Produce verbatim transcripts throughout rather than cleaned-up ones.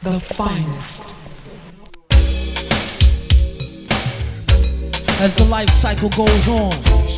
the finest. As the life cycle goes on,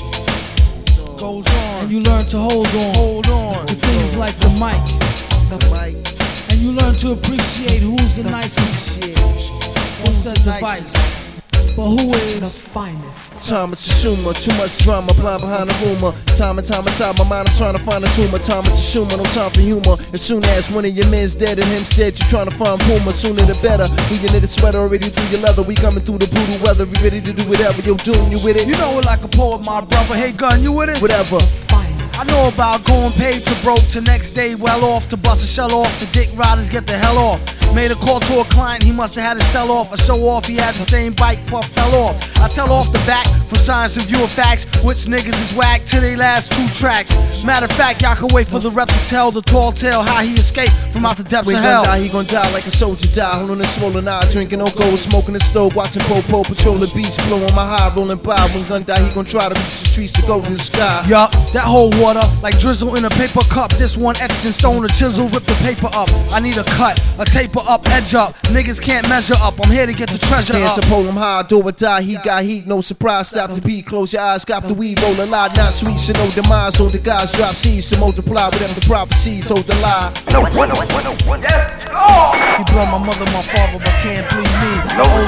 goes on, and you learn to hold on, hold on to things like the mic, the mic, and you learn to appreciate who's the nicest shit. on said device. But who The is finest. Time is Tshuma, too much drama, blind behind the rumor. Time and time inside my mind, I'm trying to find a tumor. Time is Tshuma, no time for humor. As soon as one of your men's dead and him's dead, you're trying to find Puma. Sooner the better. We in the sweater already through your leather. We coming through the brutal weather. We ready to do whatever. Yo, doom, you with it? you know it like a poet, my brother. Hey, gun, you with it? Whatever. Finest. I know about going paid to broke to next day well off to bust a shell off. The dick riders get the hell off. Made a call to a client, he must have had to sell off. A show off, he had the same bike, puff fell off. I tell off the back from science and view of facts, which niggas is whack to they last two tracks. Matter of fact, y'all can wait for the rep to tell the tall tale how he escaped from out the depths When of he hell. gon' die, he gon' die like a soldier die. Holding a swollen eye, drinking on gold, smoking the stove, watching Popo patrol the beach, blowing my high, rolling by. When gun die, he gon' try to reach the streets to go to the sky. Yup, that whole water like drizzle in a paper cup. This one etched in stone, a chisel, rip the paper up. I need a cut, a taper up, edge up. Niggas can't measure up, I'm here to get the treasure Hands up. up, hold him high, do or die. He got heat, no surprise. Stop the beat, close your eyes, got the weed, roll a lie. Not sweet, so no demise. Hold the guys, drop seeds to multiply. Whatever the prophecies, hold the lie. No, no, no, no, yes, oh! He blood my mother, my father, but can't bleed me. A O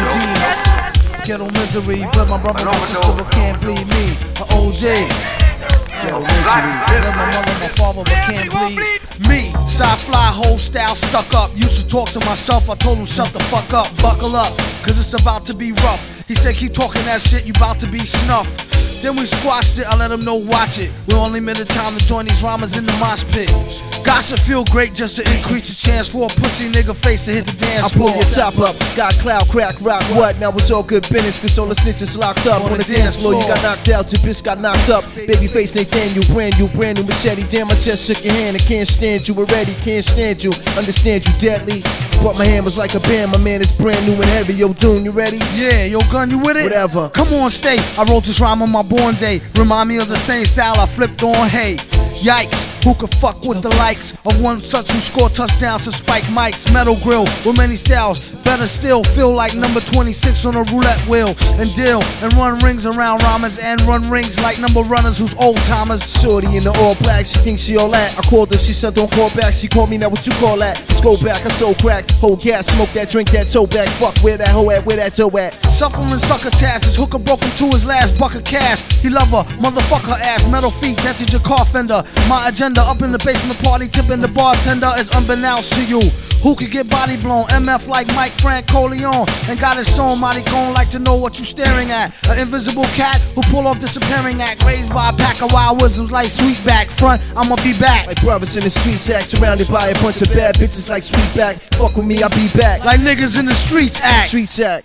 D, ghetto misery. Blood my brother, my sister, but can't bleed me. A O D. Ghetto misery. Love my mother, my father, but can't bleed me. Side fly, whole style stuck up. Used to talk to myself, I told him shut the fuck up. Buckle up, cause it's about to be rough. He said keep talking that shit, you about to be snuffed. Then we squashed it, I let him know watch it. We only made the time to join these rhymes in the mosh pit. Gosh, it feel great just to increase the chance for a pussy nigga face to hit the I dance pull floor. your top up, got cloud, crack, rock, what? Now it's all good business, cause all the snitches locked up. On the dance floor, you got knocked out, your bitch got knocked up. Babyface Nathaniel, brand new, brand new machete. Damn, I just shook your hand, I can't stand you already, can't stand you. Understand you deadly, but my hand was like a band. My man is brand new and heavy. Yo, Doom, you ready? Yeah, yo, gun, you with it? Whatever. Come on, stay. I wrote this rhyme on my born day. Remind me of the same style I flipped on. Hey, yikes, who could fuck with the likes of one such who scored touchdowns to spike mics? Metal grill with many styles. Better still, feel like number twenty-six on a roulette wheel. And deal and run rings around rhymers and run rings like number runners who's old timers. Shorty in the all black, she thinks she all that. I called her, she said don't call back. She called me, now what you call that? Let's go back, I so crack. Hold gas, smoke that, drink that, toe back. Fuck, where that hoe at, where that toe at? Suffering sucker task, his hooker broke him to his last buck of cash. He love her, motherfuck her ass, metal feet, dented your car fender. My agenda up in the basement party, tipping the bartender is unbeknownst to you. Who could get body blown? M F like Mike Frank Coleon, and got his song mighty gone, like to know what you staring at. An invisible cat who pull off disappearing act, raised by a pack of wild wisdoms like Sweetback. Front, I'ma be back. Like brothers in the streets act, surrounded by a bunch of bad bitches like Sweetback. Fuck with me, I'll be back. Like niggas in the streets act. Streets act.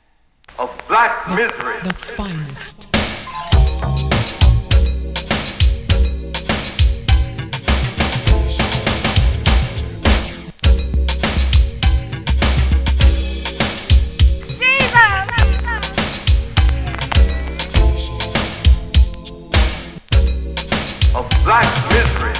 Of black misery. The finest. Of black misery.